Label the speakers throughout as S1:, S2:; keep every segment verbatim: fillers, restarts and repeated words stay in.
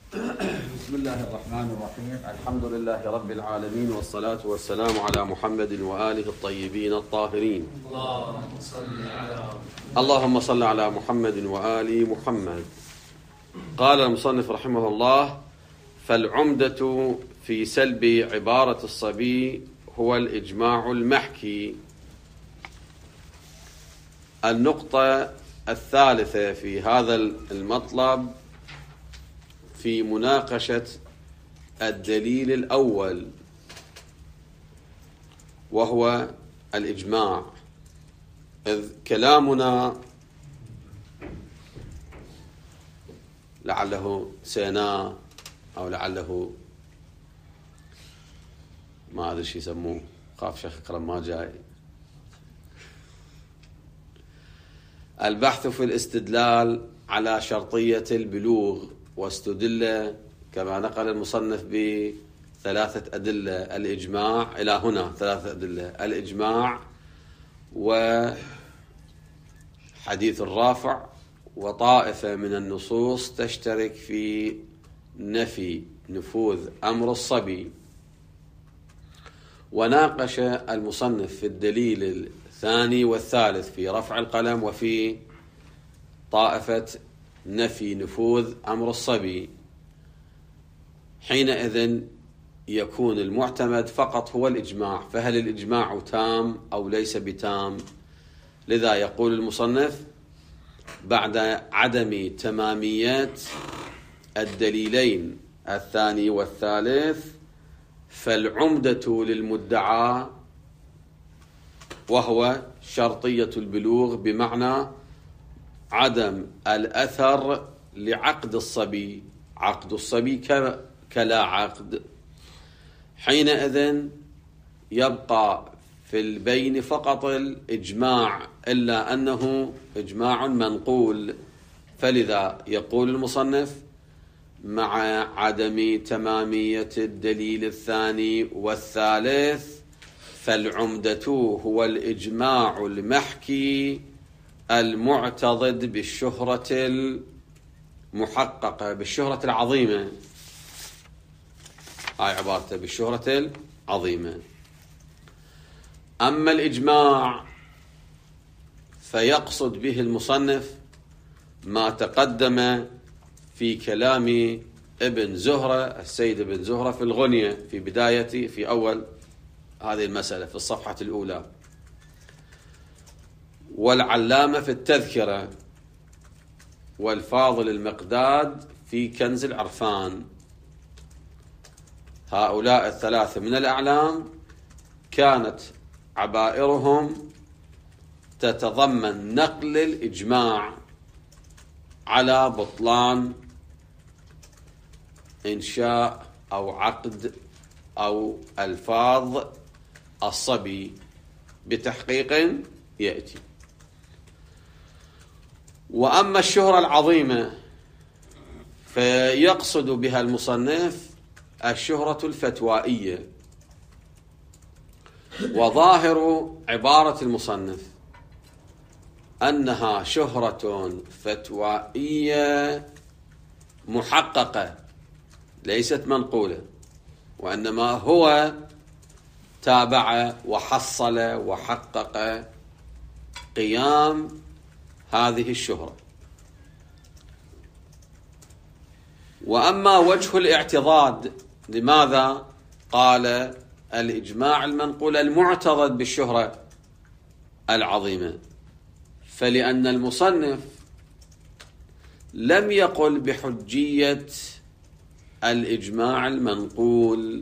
S1: بسم الله الرحمن الرحيم. الحمد لله رب العالمين، والصلاة والسلام على محمد وآله الطيبين الطاهرين.
S2: اللهم صل على
S1: اللهم صل على محمد وآل محمد. قال المصنف رحمه الله: فالعمدة في سلب عبارة الصبي هو الإجماع المحكي. النقطة الثالثة في هذا المطلب في مناقشة الدليل الأول، وهو الإجماع، إذ كلامنا لعله سيناء أو لعله ما أدري شو يسموه، خاف شيخ أكرم ما جاي. البحث في الاستدلال على شرطية البلوغ، واستدل كما نقل المصنف بثلاثة أدلة: الإجماع، إلى هنا ثلاثة أدلة: الإجماع وحديث الرافع وطائفة من النصوص تشترك في نفي نفوذ أمر الصبي. وناقش المصنف في الدليل الثاني والثالث في رفع القلم وفي طائفة نفي نفوذ أمر الصبي. حينئذ يكون المعتمد فقط هو الإجماع، فهل الإجماع تام أو ليس بتام؟ لذا يقول المصنف: بعد عدم تمامية الدليلين الثاني والثالث، فالعمدة للمدعى وهو شرطية البلوغ، بمعنى عدم الأثر لعقد الصبي، عقد الصبي كلا عقد. حينئذ يبقى في البين فقط الإجماع، إلا أنه إجماع منقول. فلذا يقول المصنف: مع عدم تمامية الدليل الثاني والثالث، فالعمدة هو الإجماع المحكي المعتضد بالشهرة المحققة، بالشهرة العظيمة. هاي عبارته: بالشهرة العظيمة. أما الإجماع فيقصد به المصنف ما تقدم في كلام ابن زهرة، السيد ابن زهرة، في الغنية في بداية في أول هذه المسألة في الصفحة الأولى، والعلامة في التذكرة، والفاضل المقداد في كنز العرفان. هؤلاء الثلاثة من الأعلام كانت عبائرهم تتضمن نقل الإجماع على بطلان إنشاء أو عقد أو ألفاظ الصبي بتحقيق يأتي. وأما الشهرة العظيمة فيقصد بها المصنف الشهرة الفتوائية. وظاهر عبارة المصنف أنها شهرة فتوائية محققة ليست منقولة، وإنما هو تابع وحصل وحقق قيام هذه الشهرة. وأما وجه الاعتضاد، لماذا قال الإجماع المنقول المعتضد بالشهرة العظيمة؟ فلأن المصنف لم يقل بحجية الإجماع المنقول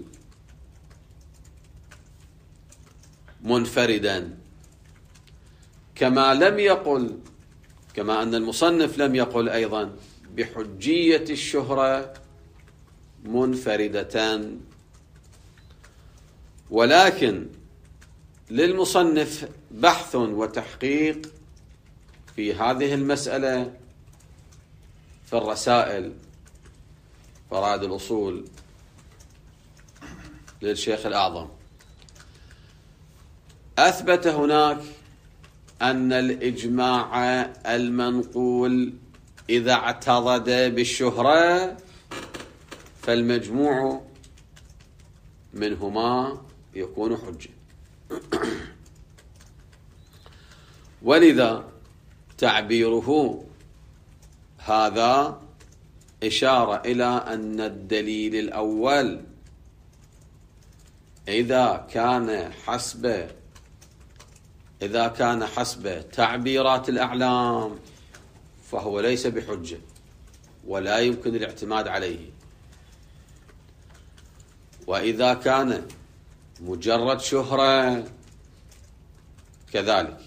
S1: منفردا، كما لم يقل كما أن المصنف لم يقل أيضا بحجية الشهرة منفردة. ولكن للمصنف بحث وتحقيق في هذه المسألة في الرسائل، فرائد الأصول للشيخ الأعظم. أثبت هناك أن الإجماع المنقول إذا اعتضد بالشهرة فالمجموع منهما يكون حجة. ولذا تعبيره هذا إشارة إلى أن الدليل الأول إذا كان حسب إذا كان حسب تعبيرات الأعلام فهو ليس بحجة ولا يمكن الاعتماد عليه، وإذا كان مجرد شهرة كذلك.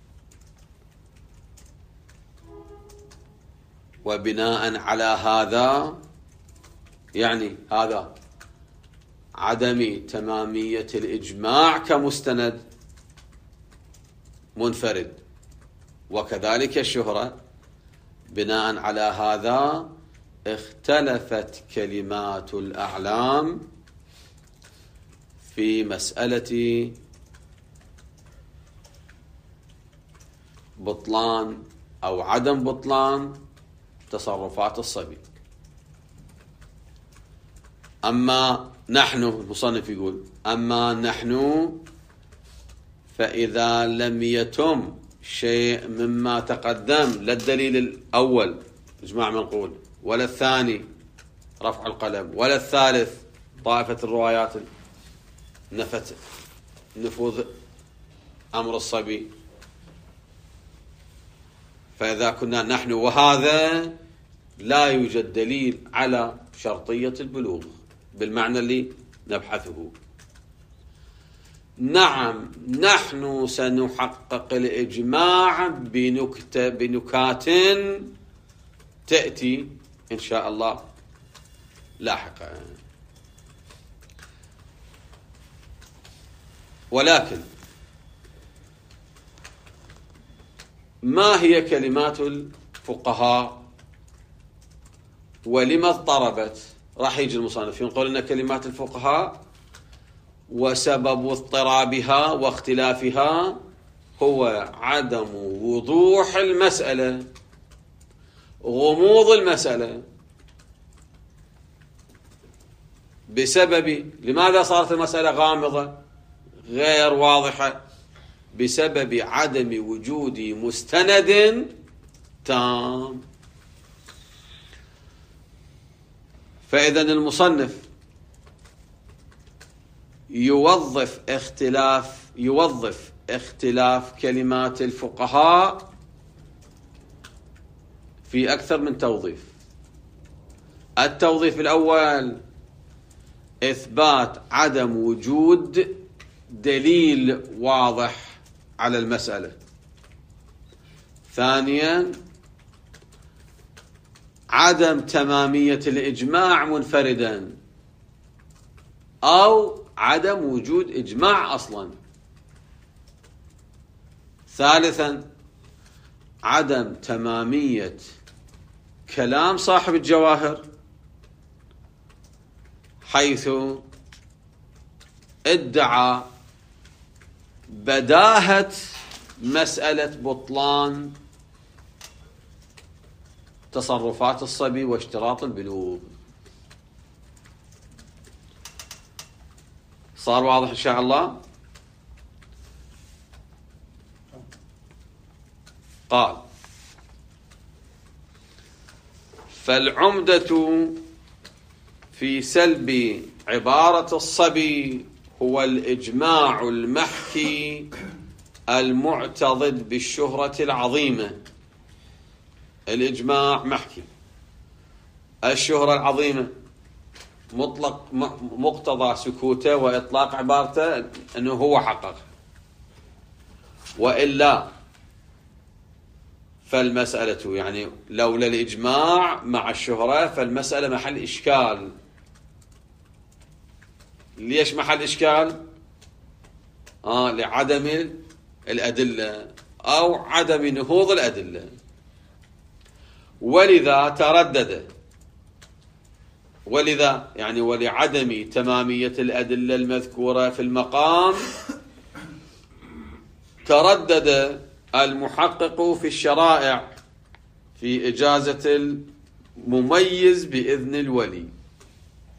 S1: وبناء على هذا يعني هذا عدم تمامية الإجماع كمستند منفرد، وكذلك الشهرة. بناء على هذا اختلفت كلمات الأعلام في مسألة بطلان أو عدم بطلان تصرفات الصبي. أما نحن، المصنف يقول أما نحن فإذا لم يتم شيء مما تقدم، لا الدليل الأول إجماع منقول، ولا الثاني رفع القلم، ولا الثالث طائفة الروايات نفت نفوذ أمر الصبي، فإذا كنا نحن وهذا لا يوجد دليل على شرطية البلوغ بالمعنى اللي نبحثه. نعم نحن سنحقق الإجماع بنكتة بنكات تأتي إن شاء الله لاحقا. ولكن ما هي كلمات الفقهاء ولما اضطربت؟ راح يجي المصنف يقول لنا كلمات الفقهاء وسبب اضطرابها واختلافها هو عدم وضوح المسألة، غموض المسألة. بسبب لماذا صارت المسألة غامضة غير واضحة؟ بسبب عدم وجود مستند تام. فإذا المصنف يوظف اختلاف يوظف اختلاف كلمات الفقهاء في أكثر من توظيف. التوظيف الأول إثبات عدم وجود دليل واضح على المسألة. ثانيا عدم تمامية الإجماع منفردا أو عدم وجود إجماع أصلا. ثالثا عدم تمامية كلام صاحب الجواهر حيث ادعى بداهة مسألة بطلان تصرفات الصبي واشتراط البلوغ. صار واضح إن شاء الله؟ قال فالعمدة في سلب عبارة الصبي هو الإجماع المحكي المعتضد بالشهرة العظيمة. الإجماع محكي، الشهرة العظيمة مطلق مقتضى سكوته وإطلاق عبارته أنه هو حقق، وإلا فالمسألة يعني لولا الإجماع مع الشهرة فالمسألة محل إشكال. ليش محل إشكال؟ آه لعدم الأدلة أو عدم نهوض الأدلة. ولذا تردد ولذا يعني ولعدم تمامية الأدلة المذكورة في المقام تردد المحقق في الشرائع في إجازة المميز بإذن الولي.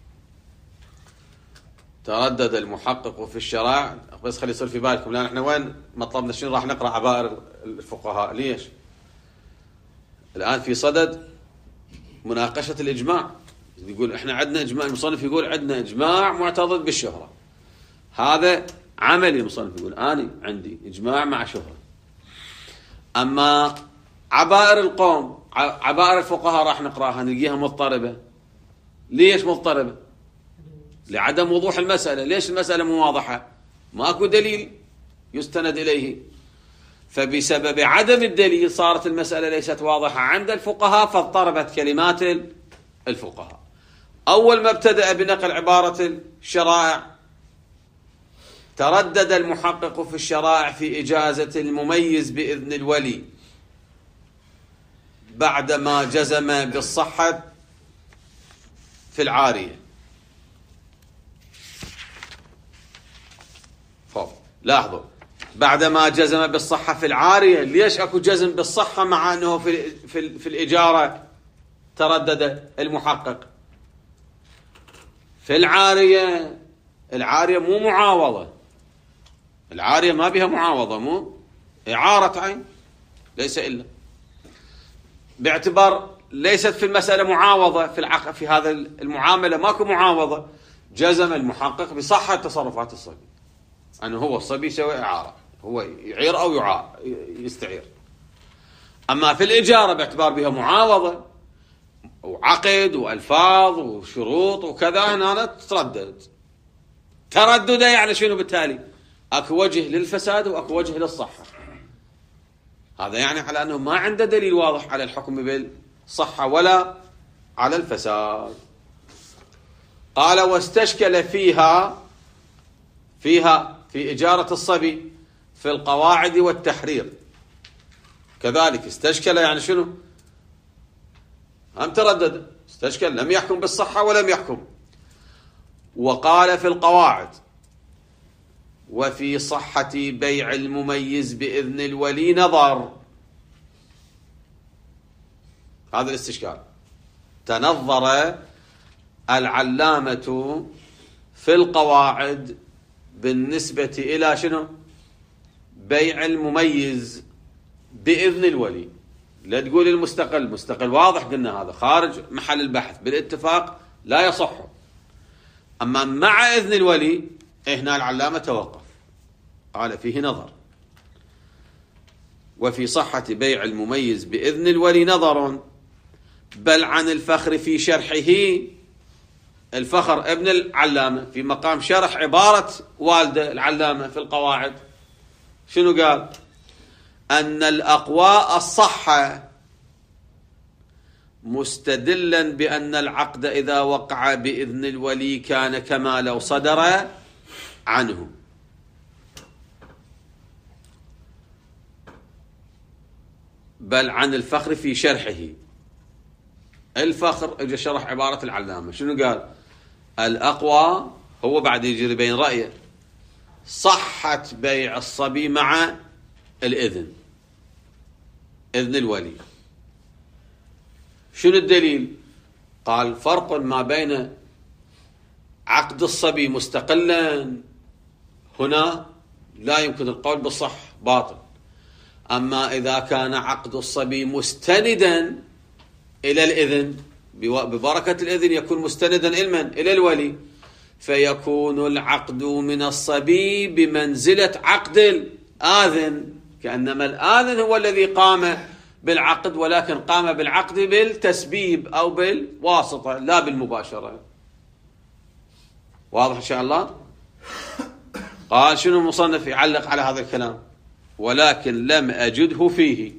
S1: تردد المحقق في الشرائع. بس خلي يصير في بالكم، لأن احنا وين مطلبنا شنو راح نقرأ عبائر الفقهاء. ليش؟ الآن في صدد مناقشة الإجماع. يقول احنا عندنا إجماع، المصنف يقول عندنا إجماع معتضد بالشهرة. هذا عملي، المصنف يقول أنا عندي إجماع مع شهرة. أما عبائر القوم، عبائر الفقهاء راح نقرأها نلقيها مضطربة. ليش مضطربة؟ لعدم وضوح المسألة. ليش المسألة مو واضحة؟ ماكو دليل يستند إليه، فبسبب عدم الدليل صارت المسألة ليست واضحة عند الفقهاء، فاضطربت كلمات الفقهاء. أول ما ابتدأ بنقل عبارة الشرائع، تردد المحقق في الشرائع في إجازة المميز بإذن الولي بعدما جزم بالصحة في العارية. فوق لاحظوا، بعدما جزم بالصحة في العارية. ليش أكو جزم بالصحة مع أنه في, في, في الإجارة تردد المحقق؟ في العارية، العارية مو معاوضة، العارية ما بها معاوضة، مو إعارة عين، ليس إلا باعتبار ليست في المسألة معاوضة في العقد، في هذا المعاملة ماكو معاوضة. جزم المحقق بصحة تصرفات الصبي، أنه هو الصبي يسوي إعارة، هو يعير أو يعار يستعير. أما في الإجارة باعتبار بها معاوضة وعقد وألفاظ وشروط وكذا، هنا تردد. تردده يعني شنو؟ بالتالي أكو وجه للفساد وأكو وجه للصحة. هذا يعني على أنه ما عنده دليل واضح على الحكم بالصحة ولا على الفساد. قال واستشكل فيها فيها في إجارة الصبي في القواعد والتحرير. كذلك استشكل يعني شنو؟ هم تردد، استشكل، لم يحكم بالصحة ولم يحكم. وقال في القواعد وفي صحة بيع المميز بإذن الولي نظر. هذا الاستشكال. تنظر العلامة في القواعد بالنسبة إلى شنو؟ بيع المميز بإذن الولي. لا تقول المستقل، مستقل واضح قلنا هذا خارج محل البحث بالاتفاق لا يصح. أما مع إذن الولي هنا العلامة توقف، قال فيه نظر. وفي صحة بيع المميز بإذن الولي نظر، بل عن الفخر في شرحه. الفخر ابن العلامة في مقام شرح عبارة والده العلامة في القواعد شنو قال؟ أن الأقوى الصحة، مستدلا بأن العقد إذا وقع بإذن الولي كان كما لو صدر عنه. بل عن الفخر في شرحه. الفخر اجى شرح عبارة العلامة شنو قال؟ الأقوى هو بعد يجري بين رأيه صحة بيع الصبي مع الإذن، إذن الولي. شنو الدليل؟ قال فرق ما بين عقد الصبي مستقلا، هنا لا يمكن القول بالصح، باطل. أما إذا كان عقد الصبي مستندا إلى الإذن، ببركة الإذن يكون مستندا إلى إلى الولي، فيكون العقد من الصبي بمنزلة عقد الآذن، كأنما الآذن هو الذي قام بالعقد، ولكن قام بالعقد بالتسبيب أو بالواسطة لا بالمباشرة. واضح إن شاء الله؟ قال شنو المصنف يعلق على هذا الكلام؟ ولكن لم أجده فيه.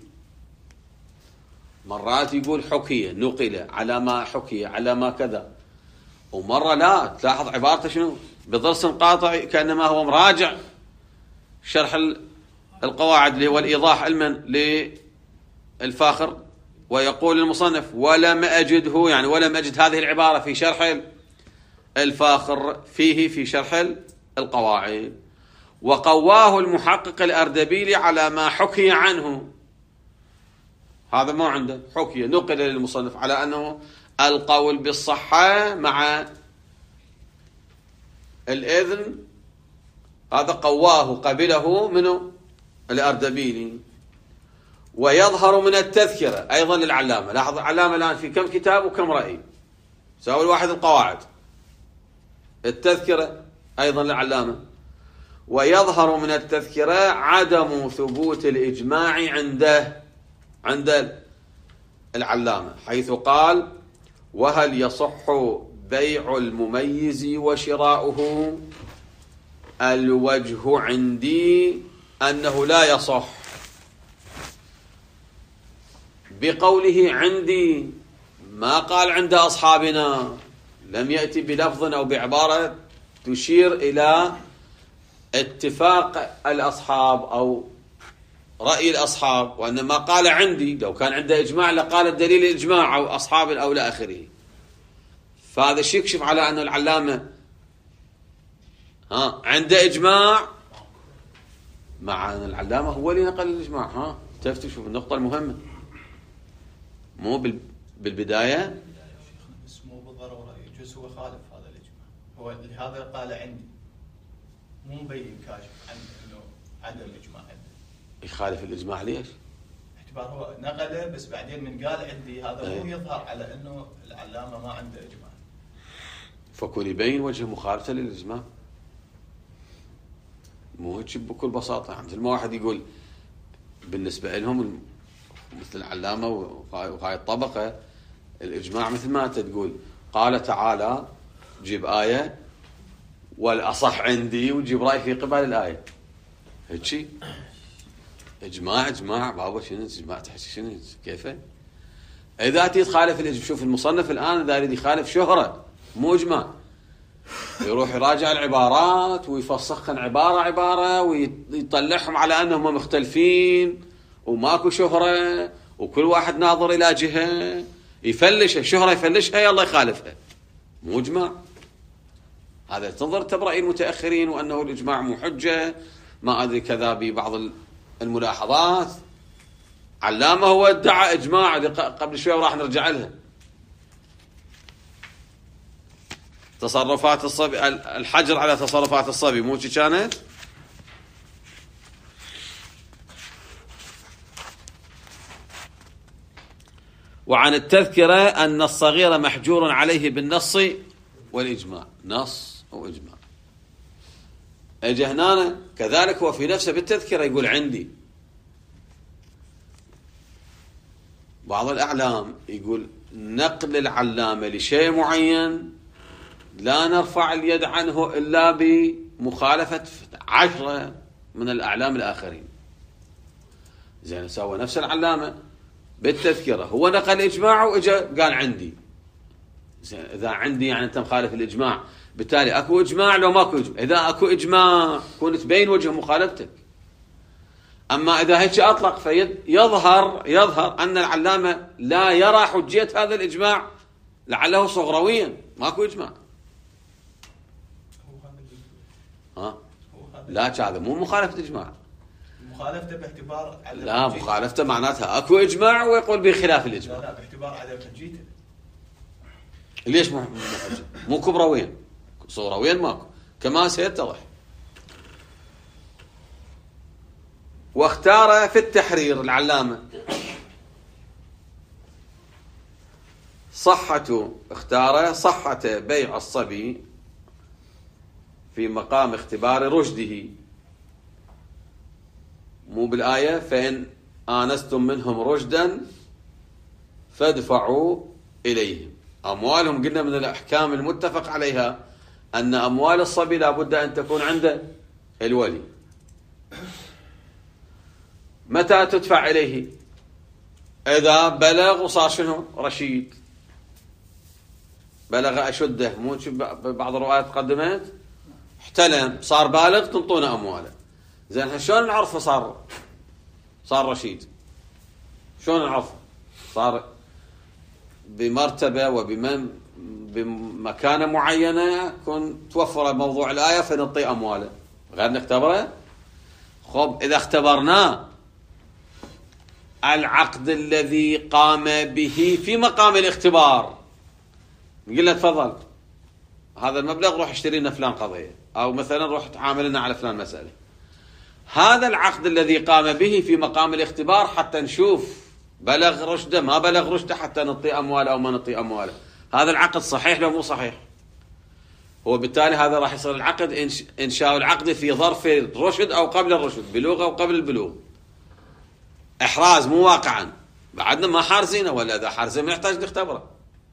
S1: مرات يقول حكي، نقل على ما حكي على ما كذا، ومرة لا. تلاحظ عبارته شنو؟ بضرس قاطع كأنما هو مراجع شرح القواعد اللي هو الإيضاح علما للفاخر، ويقول المصنف ولم أجده، يعني ولم أجد هذه العبارة في شرح الفاخر فيه في شرح القواعد. وقواه المحقق الأردبيلي على ما حكي عنه. هذا ما عنده حكي، نقل للمصنف على أنه القول بالصحة مع الإذن هذا قواه قبله منه الأردبيلي. ويظهر من التذكرة أيضا للعلامة. لاحظ العلامة الآن في كم كتاب وكم رأي، ساوي الواحد القواعد. التذكرة أيضا للعلامة. ويظهر من التذكرة عدم ثبوت الإجماع عنده عند العلامة، حيث قال: وهل يصح بيع المميز وشراؤه؟ الوجه عندي أنه لا يصح. بقوله عندي ما قال عند أصحابنا، لم يأتي بلفظ أو بعبارة تشير إلى اتفاق الأصحاب أو رأي الأصحاب، وإنما قال عندي. لو كان عنده إجماع لقال الدليل الإجماع أو أصحاب أو إلى آخره. فهذا الشيء يكشف على أن العلامة ها عنده إجماع، مع أن العلامة هو اللي نقل الإجماع. ها تفتوا شوف النقطة المهمة، مو بالبداية.
S3: بس مو بالضرورة يجوز هو خالف هذا الإجماع، هو لهذا قال عندي، مو مبين كاشف عن إنه عدم الإجماع عنده.
S1: يخالف الإجماع ليش؟
S3: اعتبار هو نقله بس بعدين من قال عندي، هذا
S1: أيه.
S3: مو يظهر على إنه العلامة ما عنده إجماع.
S1: فكون يبين وجه مخالفة للإجماع، مو هيك بكل بساطة. مثل ما واحد يقول بالنسبة لهم مثل العلامة وهاي الطبقة الإجماع مثل ما أنت تقول قال تعالى جيب آية والأصح عندي وجيب رأي في قبال الآية، هيك شيء إجماع إجماع بابا شنو إجماع تحكي شنو كيفه؟ إذا تخالف الإجماع، شوف المصنف الآن إذا يريد يخالف شهرة مو إجماع، يروح يراجع العبارات ويفسخن عبارة عبارة ويطلعهم على أنهم مختلفين وماكو شهرة وكل واحد ناظر إلى جهة، يفلشها شهرة يفلشها يلا يخالفها، مو إجماع. هذا تنظر تبرأي المتأخرين وأنه الإجماع مو حجة، ما أدري كذا ببعض الملاحظات. علامة هو ادعى إجماع قبل شوية وراح نرجع لها. تصرفات الصبي، الحجر على تصرفات الصبي مو كانت؟ وعن التذكرة أن الصغير محجور عليه بالنص والإجماع، نص وإجماع. اجى هنا كذلك هو في نفسه بالتذكرة يقول عندي. بعض الأعلام يقول نقل العلامة لشيء معين لا نرفع اليد عنه إلا بمخالفة عشرة من الأعلام الآخرين. زين سوى نفس العلامة بالتذكرة هو نقل إجماعه وإجا قال عندي. زين إذا عندي يعني أنت مخالف الإجماع، بالتالي أكو إجماع لو ماكو إجماع. إذا أكو إجماع كون تبين وجه مخالفتك. أما إذا هيك أطلق فيظهر يظهر أن العلامة لا يرى حجية هذا الإجماع، لعله صغرويا ماكو إجماع. ها لا هذا مو مخالفة إجماع،
S3: مخالفته باعتبار عدم
S1: لا مخالفته معناتها أكو إجماع ويقول بخلاف الإجماع.
S3: لا لا باعتبار عدم حجيته.
S1: ليش مو حجة؟ مو كبرويا صغرويا ماكو كما سيتضح. واختار في التحرير العلامة صحة اختار صحة بيع الصبي في مقام اختبار رشده، مو بالآية فإن آنستم منهم رشدا فادفعوا إليهم أموالهم. قلنا من الأحكام المتفق عليها أن أموال الصبي لابد أن تكون عند الولي. متى تدفع إليه؟ إذا بلغ وصار شنو رشيد، بلغ أشده، مو بعض الروايات قدمت احتلم صار بالغ تنطونه أمواله. زين شلون نعرفه صار صار رشيد؟ شلون نعرفه؟ صار بمرتبة وبمن بمكانة معينة كن توفر موضوع الآية فنعطي أمواله، غير نختبره. خب إذا اختبرناه العقد الذي قام به في مقام الاختبار نقول له تفضل هذا المبلغ روح اشتري لنا فلان قضية، أو مثلا روح تعامل لنا على فلان مسألة. هذا العقد الذي قام به في مقام الاختبار حتى نشوف بلغ رشده ما بلغ رشده، حتى نعطي أمواله أو ما نعطي أمواله. هذا العقد صحيح لو مو صحيح؟ وبالتالي هذا راح يصير العقد إنشاء العقد في ظرف الرشد أو قبل الرشد، بلوغ أو قبل البلوغ. إحراز مو واقعا، بعدنا ما حارزينه، ولا إذا حارزينه نحتاج نختبره.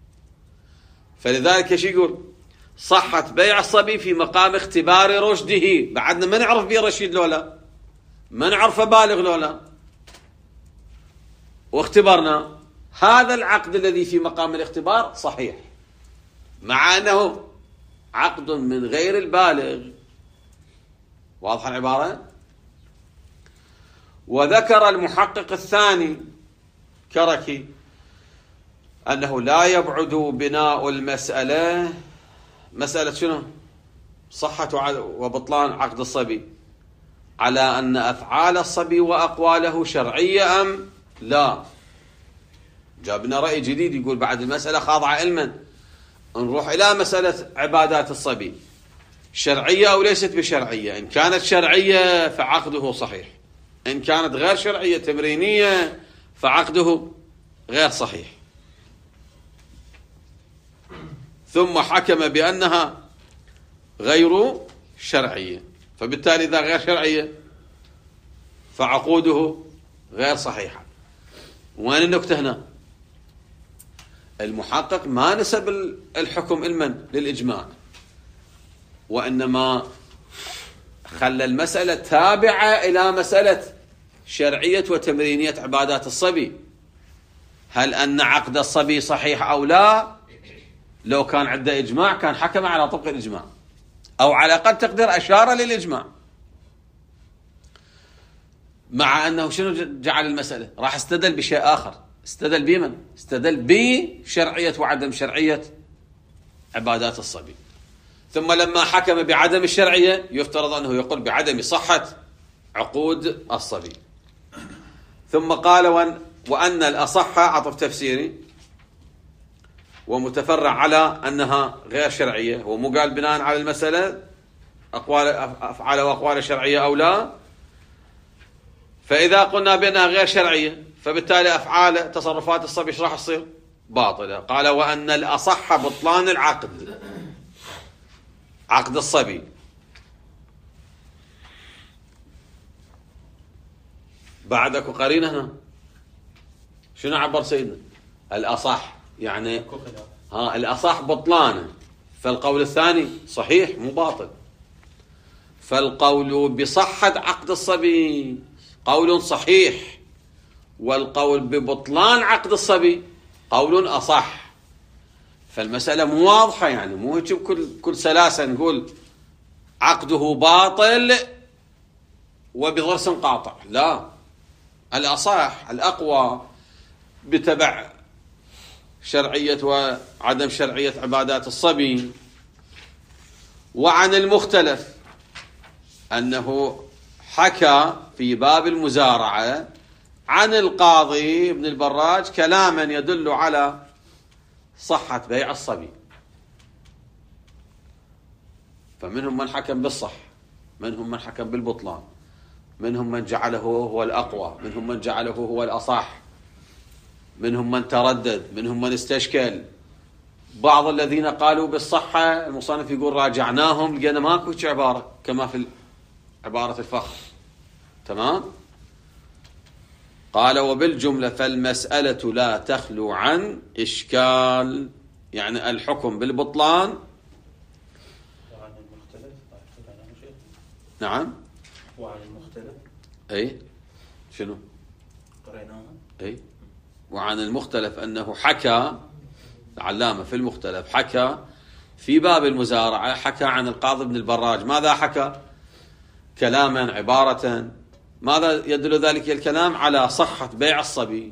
S1: فلذلك ايش يقول؟ صحت بيع الصبي في مقام اختبار رشده، بعدنا ما نعرف بيه رشيد لو لا، ما نعرف بالغ لو لا، واختبرنا. هذا العقد الذي في مقام الاختبار صحيح، مع أنه عقد من غير البالغ. واضح العبارة؟ وذكر المحقق الثاني كركي أنه لا يبعد بناء المسألة، مسألة شنو؟ صحة وبطلان عقد الصبي، على أن أفعال الصبي وأقواله شرعية أم لا. جابنا رأي جديد يقول بعد المسألة خاضعة علما، نروح إلى مسألة عبادات الصبي شرعية أو ليست بشرعية. إن كانت شرعية فعقده صحيح، إن كانت غير شرعية تمرينية فعقده غير صحيح. ثم حكم بأنها غير شرعية، فبالتالي إذا غير شرعية فعقوده غير صحيحة. وين النكتة هنا؟ المحقق ما نسب الحكم علما للإجماع، وإنما خلى المسألة تابعة إلى مسألة شرعية وتمرينية عبادات الصبي. هل أن عقد الصبي صحيح أو لا؟ لو كان عنده إجماع كان حكم على طبق الإجماع، أو على الأقل تقدر أشار للإجماع. مع أنه شنو جعل المسألة؟ راح استدل بشيء آخر. استدل بمن؟ استدل بشرعية وعدم شرعية عبادات الصبي. ثم لما حكم بعدم الشرعية يفترض أنه يقول بعدم صحة عقود الصبي. ثم قال وأن, وأن الأصح عطف تفسيري ومتفرع على أنها غير شرعية، ومو قال بناء على المسألة أقوال أفعال وأقوال شرعية أو لا. فإذا قلنا بأنها غير شرعية فبالتالي أفعال تصرفات الصبي ايش راح تصير؟ باطلة. قال وأن الأصح بطلان العقد، عقد الصبي. بعدك قرينة هنا شنو عبر سيدنا؟ الأصح يعني ها الأصح بطلانه، فالقول الثاني صحيح مو باطل. فالقول بصحة عقد الصبي قول صحيح، والقول ببطلان عقد الصبي قول أصح. فالمسألة مو واضحة، يعني مو هيك بكل كل سلاسة نقول عقده باطل وبضرس قاطع، لا. الأصح الأقوى بتبع شرعية وعدم شرعية عبادات الصبي. وعن المختلف أنه حكى في باب المزارعة عن القاضي ابن البراج كلاما يدل على صحة بيع الصبي. فمنهم من حكم بالصح، منهم من حكم بالبطلان، منهم من جعله هو الأقوى، منهم من جعله هو الأصح، منهم من تردد، منهم من استشكل. بعض الذين قالوا بالصحة المصنف يقول راجعناهم لقينا ماكو عبارة كما في عبارة الفخر. تمام؟ قال وبالجملة فالمسألة لا تخلو عن إشكال، يعني الحكم بالبطلان.
S2: وعن المختلف
S1: نعم.
S2: وعن المختلف
S1: أي شنو؟
S2: قريناها.
S1: أي وعن المختلف أنه حكى العلامة في المختلف حكى في باب المزارعة، حكى عن القاضي ابن البراج. ماذا حكى؟ كلاما عبارة. ماذا يدل ذلك الكلام؟ على صحة بيع الصبي.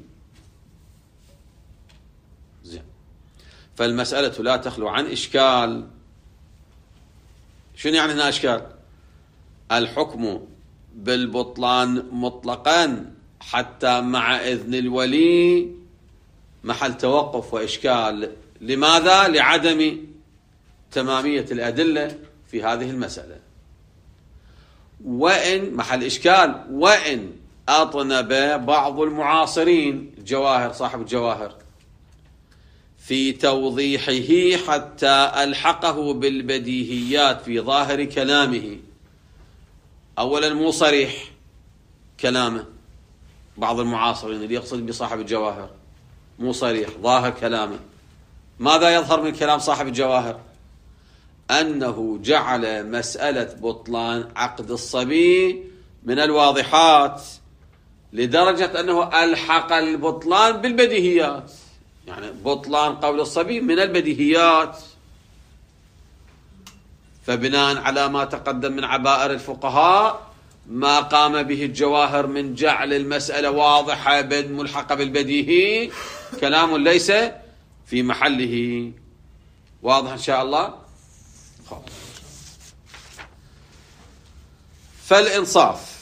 S1: زين. فالمسألة لا تخلو عن إشكال. شنو يعني هنا إشكال؟ الحكم بالبطلان مطلقا حتى مع إذن الولي محل توقف وإشكال. لماذا؟ لعدم تمامية الأدلة في هذه المسألة. وإن محل إشكال وإن أطنب بعض المعاصرين الجواهر صاحب الجواهر في توضيحه حتى ألحقه بالبديهيات في ظاهر كلامه. أولا مو صريح كلامه، بعض المعاصرين اللي يقصد بصاحب الجواهر مو صريح ظاهر كلامه. ماذا يظهر من كلام صاحب الجواهر؟ أنه جعل مسألة بطلان عقد الصبي من الواضحات، لدرجة أنه ألحق البطلان بالبديهيات، يعني بطلان قول الصبي من البديهيات. فبناء على ما تقدم من عبائر الفقهاء، ما قام به الجواهر من جعل المسألة واضحة ملحقة بالبديهي كلام ليس في محله. واضح إن شاء الله؟ فالإنصاف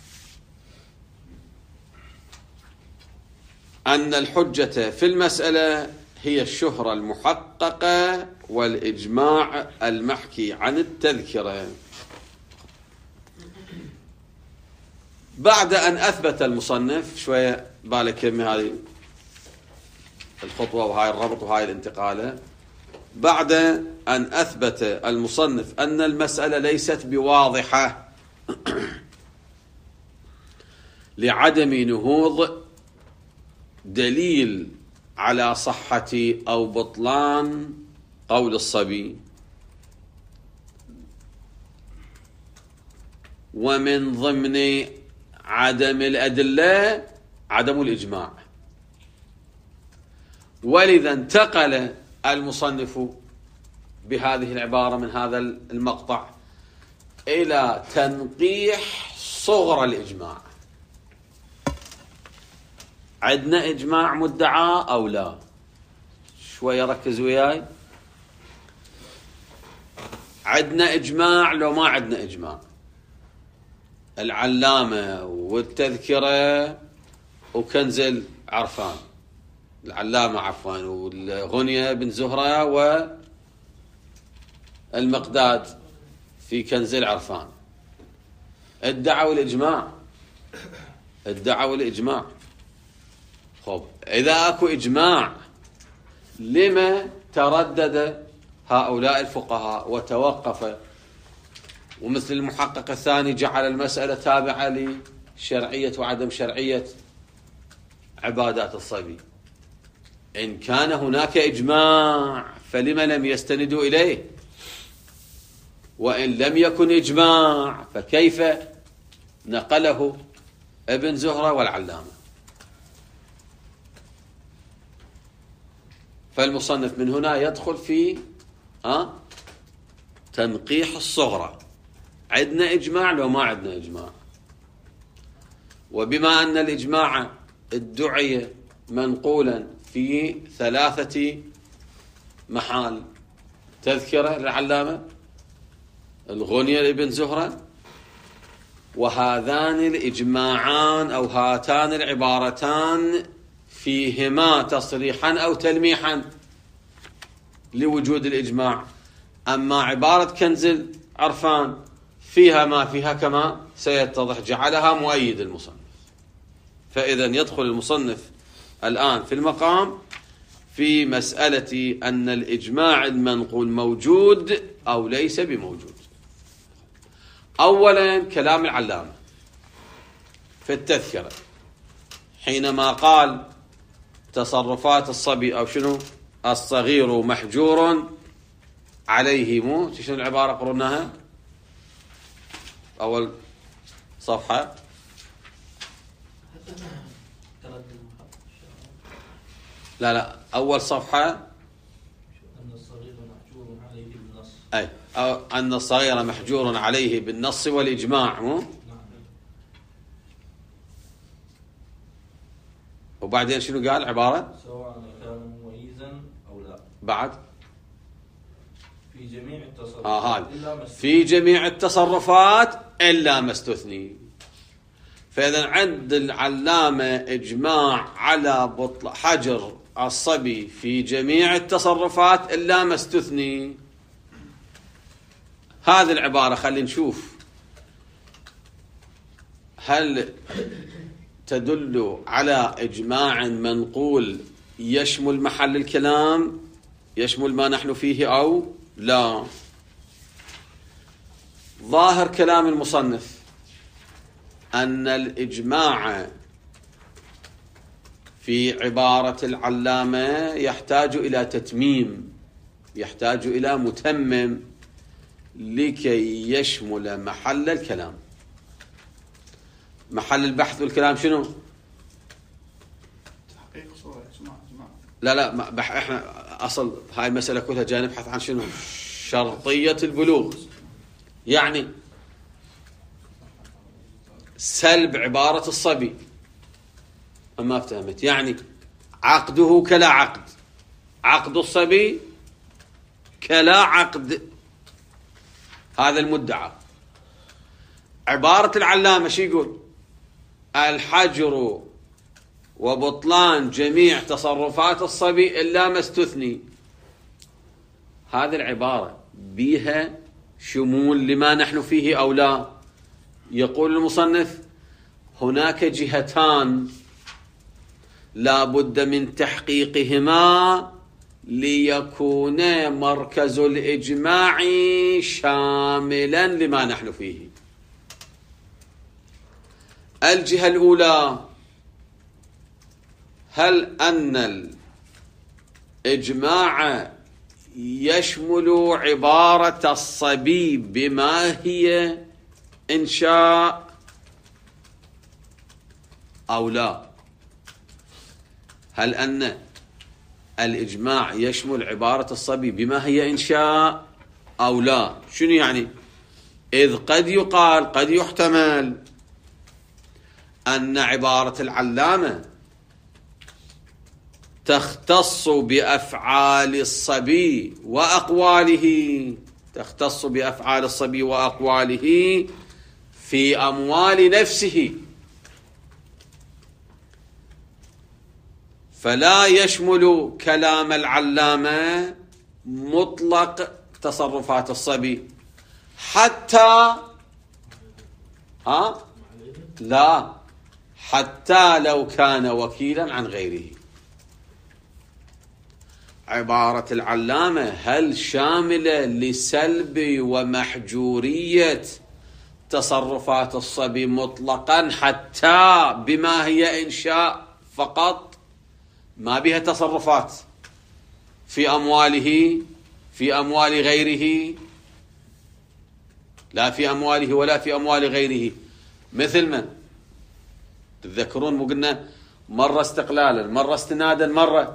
S1: أن الحجة في المسألة هي الشهرة المحققة والإجماع المحكي عن التذكرة. بعد أن أثبت المصنف شوية بالك هذه الخطوة وهاي الربط وهاي الانتقالة، بعد أن أثبت المصنف أن المسألة ليست بواضحة لعدم نهوض دليل على صحة أو بطلان قول الصبي، ومن ضمن عدم الأدلة عدم الإجماع، ولذا انتقل المصنف بهذه العبارة من هذا المقطع إلى تنقيح صغر الإجماع. عندنا إجماع مدعى أو لا؟ شوية ركز وياي. عندنا إجماع لو ما عندنا إجماع؟ العلامة والتذكرة وكنز العرفان، العلامة عفوا والغنية بن زهرة والمقداد في كنز العرفان ادعوا الإجماع، ادعوا الإجماع. خب إذا أكو إجماع لما تردد هؤلاء الفقهاء وتوقف، ومثل المحقق الثاني جعل المسألة تابعة لشرعية وعدم شرعية عبادات الصبي؟ إن كان هناك إجماع فلما لم يستندوا إليه؟ وإن لم يكن إجماع فكيف نقله ابن زهرة والعلامة؟ فالمصنف من هنا يدخل في ها تنقيح الصغرى. عندنا إجماع لو ما عندنا إجماع؟ وبما أن الإجماع ادعي منقولا في ثلاثة محال: تذكرة للعلامة، الغنية لابن زهرة، وهذان الإجماعان أو هاتان العبارتان فيهما تصريحا أو تلميحا لوجود الإجماع. أما عبارة كنز العرفان فيها ما فيها كما سيتضح، جعلها مؤيد المصنف. فإذا يدخل المصنف الآن في المقام في مسألة أن الإجماع المنقول موجود أو ليس بموجود. أولا كلام العلامة في التذكرة حينما قال تصرفات الصبي أو شنو الصغير محجور عليه، مو شنو العبارة قرناها أول صفحة؟ لا لا أول صفحة.
S2: أن الصغير محجور عليه بالنص.
S1: أي أو أن الصغير محجور عليه بالنص والإجماع، مو؟ وبعدين شنو قال عبارة؟
S2: سواء كان مميزا أو لا.
S1: بعد
S2: في جميع التصرفات
S1: آه
S2: إلا ما
S1: في جميع التصرفات إلا ما استثني. فإذا عند العلامة إجماع على بطل حجر الصبي في جميع التصرفات إلا ما استثني. هذه العبارة خلينا نشوف هل تدل على إجماع منقول يشمل محل الكلام، يشمل ما نحن فيه أو لا. ظاهر كلام المصنف أن الإجماع في عبارة العلامة يحتاج إلى تتميم، يحتاج إلى متمم لكي يشمل محل الكلام. محل البحث والكلام شنو؟
S3: تحقيق صورة إجماع.
S1: لا لا بح احنا اصل هاي المسألة كلها جاي نبحث عن شنو؟ شرطية البلوغ، يعني سلب عبارة الصبي. أما افتهمت يعني عقده كلا عقد، عقد الصبي كلا عقد، هذا المدعى. عبارة العلامة شو يقول؟ الحجر وبطلان جميع تصرفات الصبي إلا ما استثني. هذه العبارة بها شمول لما نحن فيه أو لا؟ يقول المصنف هناك جهتان لا بد من تحقيقهما ليكون مركز الإجماع شاملا لما نحن فيه. الجهة الأولى، هل أن الإجماع يشمل عبارة الصبي بما هي إنشاء أو لا؟ هل أن الإجماع يشمل عبارة الصبي بما هي إنشاء أو لا؟ شنو يعني؟ إذ قد يقال، قد يحتمل أن عبارة العلامة تختص بأفعال الصبي وأقواله، تختص بأفعال الصبي وأقواله في أموال نفسه، فلا يشمل كلام العلامة مطلق تصرفات الصبي حتى ها لا حتى لو كان وكيلا عن غيره. عبارة العلامة هل شاملة لسلب ومحجورية تصرفات الصبي مطلقا حتى بما هي إنشاء فقط، ما بها تصرفات في أمواله، في أموال غيره، لا في أمواله ولا في أموال غيره؟ مثل من تتذكرون مو قلنا مرة استقلالا، مرة استنادا، مرة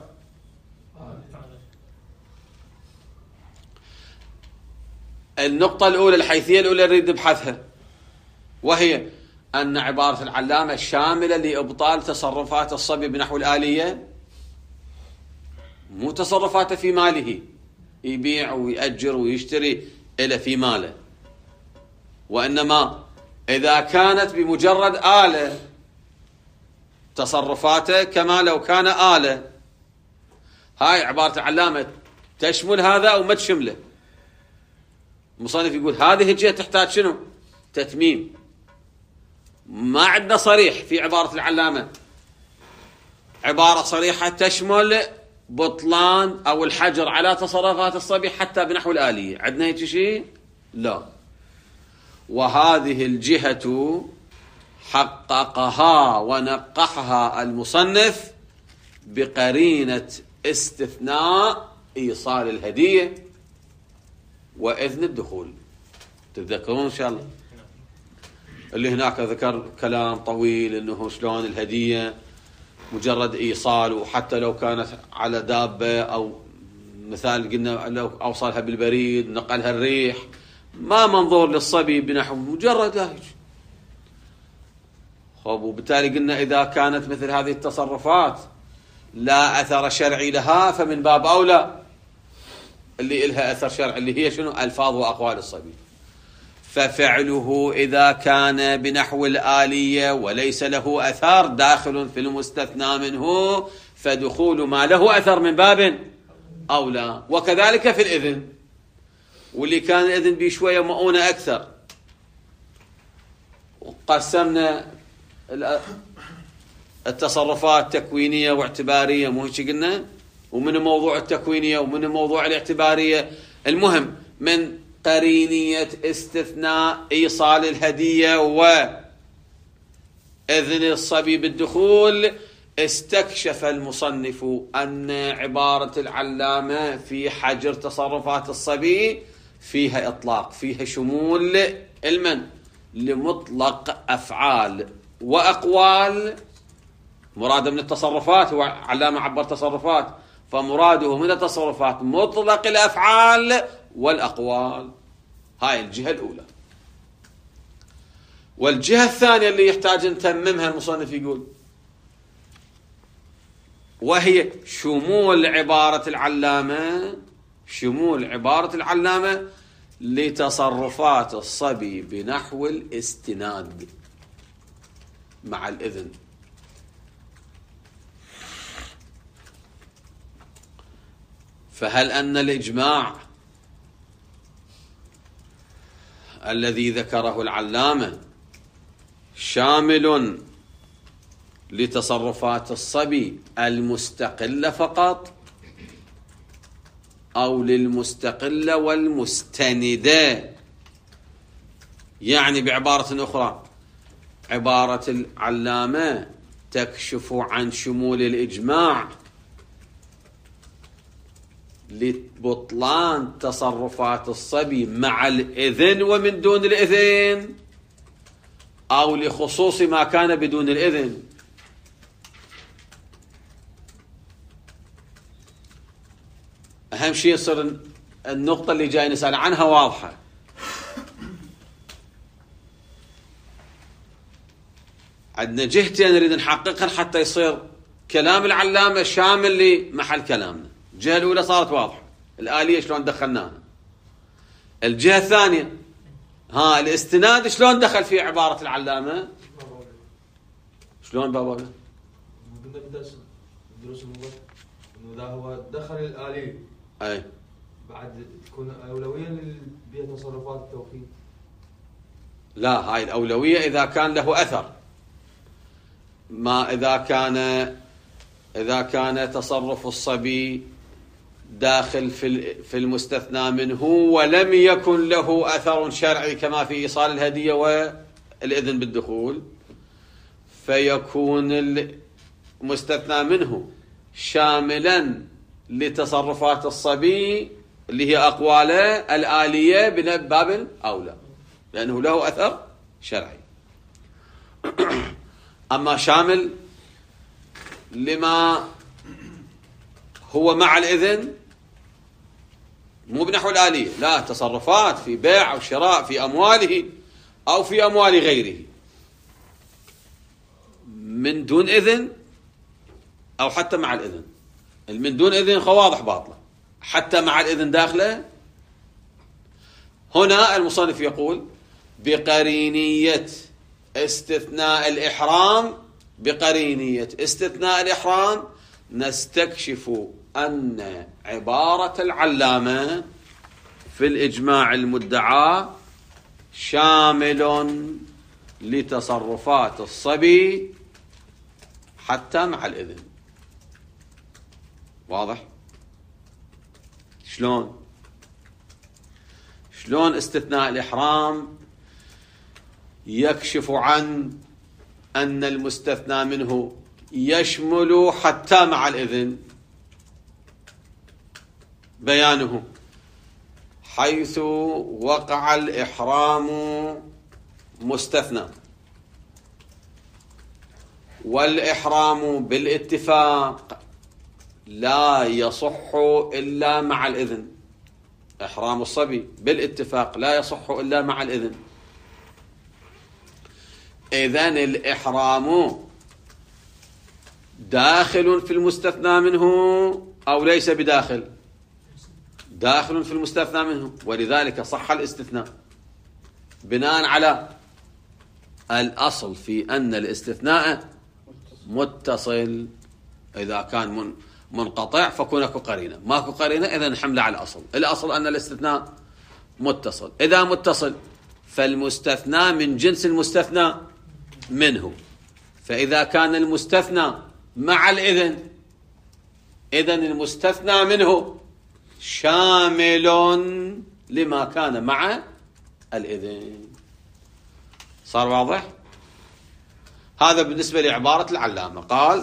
S1: النقطة الأولى، الحيثية الأولى نريد نبحثها، وهي أن عبارة العلامة شاملة لإبطال تصرفات الصبي بنحو الآلية، مو تصرفاته في ماله، يبيع ويأجر ويشتري إلى في ماله، وإنما إذا كانت بمجرد آلة تصرفاته كما لو كان آلة. هاي عبارة العلامة تشمل هذا أو ما تشمله؟ المصنف يقول هذه الجهة تحتاج شنو؟ تتميم. ما عندنا صريح في عبارة العلامة عبارة صريحة تشمل بطلان أو الحجر على تصرفات الصبي حتى بنحو الآلية. عندنا هيك شيء؟ لا. وهذه الجهة حققها ونقحها المصنف بقرينة استثناء إيصال الهدية وإذن الدخول. تتذكرون إن شاء الله اللي هناك ذكر كلام طويل إنه شلون الهدية مجرد إيصال، وحتى لو كانت على دابة أو مثال قلنا لو أوصلها بالبريد نقلها الريح، ما منظور للصبي بنحو مجرد هيك. خب وبالتالي قلنا إذا كانت مثل هذه التصرفات لا أثر شرعي لها فمن باب أولى اللي إلها أثر شرعي اللي هي شنو؟ ألفاظ وأقوال الصبي. ففعله إذا كان بنحو الآلية وليس له أثر داخل في المستثنى منه، فدخول ما له أثر من باب أولى. وكذلك في الإذن، واللي كان الإذن بيه شوية مؤونة أكثر، وقسمنا التصرفات تكوينية واعتبارية، مو هيك قلنا؟ ومن موضوع التكوينية ومن موضوع الاعتبارية. المهم من قرينية استثناء إيصال الهدية وإذن الصبي بالدخول، استكشف المصنف أن عبارة العلامة في حجر تصرفات الصبي فيها إطلاق، فيها شمول المن لمطلق أفعال وأقوال. مراده من التصرفات، هو علامة عبر تصرفات، فمراده من التصرفات مطلق الأفعال والأقوال. هاي الجهة الأولى. والجهة الثانية اللي يحتاج نتممها المصنف يقول، وهي شمول عبارة العلامة، شمول عبارة العلامة لتصرفات الصبي بنحو الاستناد مع الإذن. فهل أن الإجماع الذي ذكره العلامة شامل لتصرفات الصبي المستقلة فقط، أو للمستقلة والمستندة؟ يعني بعبارة أخرى، عبارة العلامة تكشف عن شمول الإجماع لبطلان تصرفات الصبي مع الإذن ومن دون الإذن، أو لخصوص ما كان بدون الإذن. أهم شيء يصير النقطة اللي جاي نسأل عنها واضحة. عندنا جهتين نريد نحققها حتى يصير كلام العلامة شامل لمحل كلامنا. الجهة الأولى صارت واضحة، الآلية شلون دخلناها. الجهة الثانية، ها الاستناد شلون دخل في عبارة العلامة؟ شلون بابا؟
S2: قلنا بالدرس الدروس المضافة انه اذا هو دخل الآلية
S1: اي
S2: بعد تكون أولوية للبيئة تصرفات التوكيد.
S1: لا، هاي الأولوية إذا كان له أثر، ما إذا كان إذا كان تصرف الصبي داخل في في المستثنى منه ولم يكن له أثر شرعي كما في إيصال الهدية والإذن بالدخول، فيكون المستثنى منه شاملا لتصرفات الصبي اللي هي أقواله الآلية بباب الأولى، لأنه له أثر شرعي. أما شامل لما هو مع الإذن مو بنحو الآلية، لا، تصرفات في بيع أو شراء في أمواله أو في أموال غيره من دون إذن أو حتى مع الإذن. من دون إذن خواضح باطلة، حتى مع الإذن داخله. هنا المصنف يقول بقرينية استثناء الإحرام، بقرينية استثناء الإحرام نستكشف أن عبارة العلامة في الإجماع المدعى شامل لتصرفات الصبي حتى مع الإذن. واضح؟ شلون؟ شلون استثناء الإحرام يكشف عن أن المستثنى منه يشمل حتى مع الإذن؟ بيانه حيث وقع الإحرام مستثنى، والإحرام بالاتفاق لا يصح إلا مع الإذن. إحرام الصبي بالاتفاق لا يصح إلا مع الإذن. إذن الإحرام داخل في المستثنى منه أو ليس بداخل؟ داخل في المستثنى منه، ولذلك صح الاستثناء بناء على الأصل في أن الاستثناء متصل. إذا كان من منقطع فكون اكو قرينه، ماكو قرينه اذا نحمله على الاصل. الاصل ان الاستثناء متصل. إذا متصل فالمستثنى من جنس المستثنى منه، فإذا كان المستثنى مع الإذن إذن المستثنى منه شامل لما كان مع الإذن. صار واضح؟ هذا بالنسبة لعبارة العلامة. قال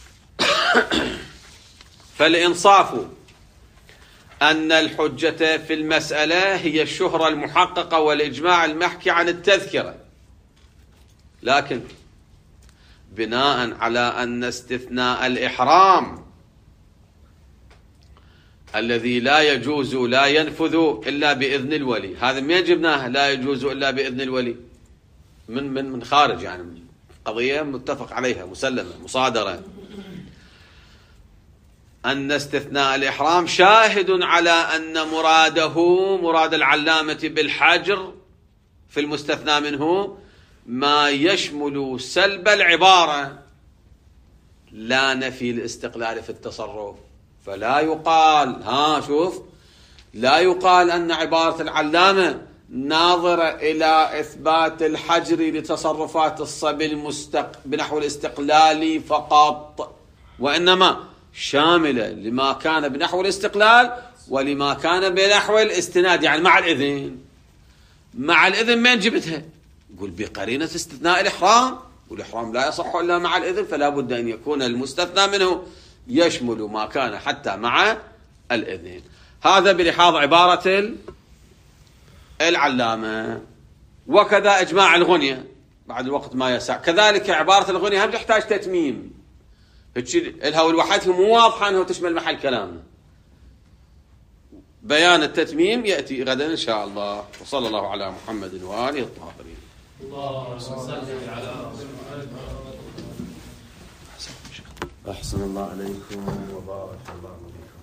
S1: فالإنصاف أن الحجة في المسألة هي الشهرة المحققة والإجماع المحكي عن التذكرة، لكن بناء على أن استثناء الإحرام الذي لا يجوز لا ينفذ إلا بإذن الولي، هذا من جبناه لا يجوز إلا بإذن الولي من من من خارج، يعني قضية متفق عليها مسلمة مصادرة. أن استثناء الإحرام شاهد على أن مراده مراد العلامة بالحجر في المستثنى منه ما يشمل سلب العبارة لا نفي الاستقلال في التصرف. فلا يقال ها شوف لا يقال أن عبارة العلامة ناظرة إلى إثبات الحجر لتصرفات الصبي المستق... بنحو الاستقلال فقط، وإنما شاملة لما كان بنحو الاستقلال ولما كان بنحو الاستناد، يعني مع الإذن. مع الإذن من جبتها؟ يقول بقرينة استثناء الإحرام، والإحرام لا يصح إلا مع الإذن، فلا بد أن يكون المستثنى منه يشمل ما كان حتى مع الإذن. هذا بلحاظ عبارة العلامة. وكذا إجماع الغنية بعد الوقت ما يسع، كذلك عبارة الغنية هم تحتاج تتميم، الها والوحدها مو واضحة أنها تشمل محل كلامنا. بيان التتميم يأتي غدا إن شاء الله. وصلى الله على محمد وآله الطاهرين.
S2: اللهم صل على
S1: أحسن الله عليكم وبارك الله عليكم.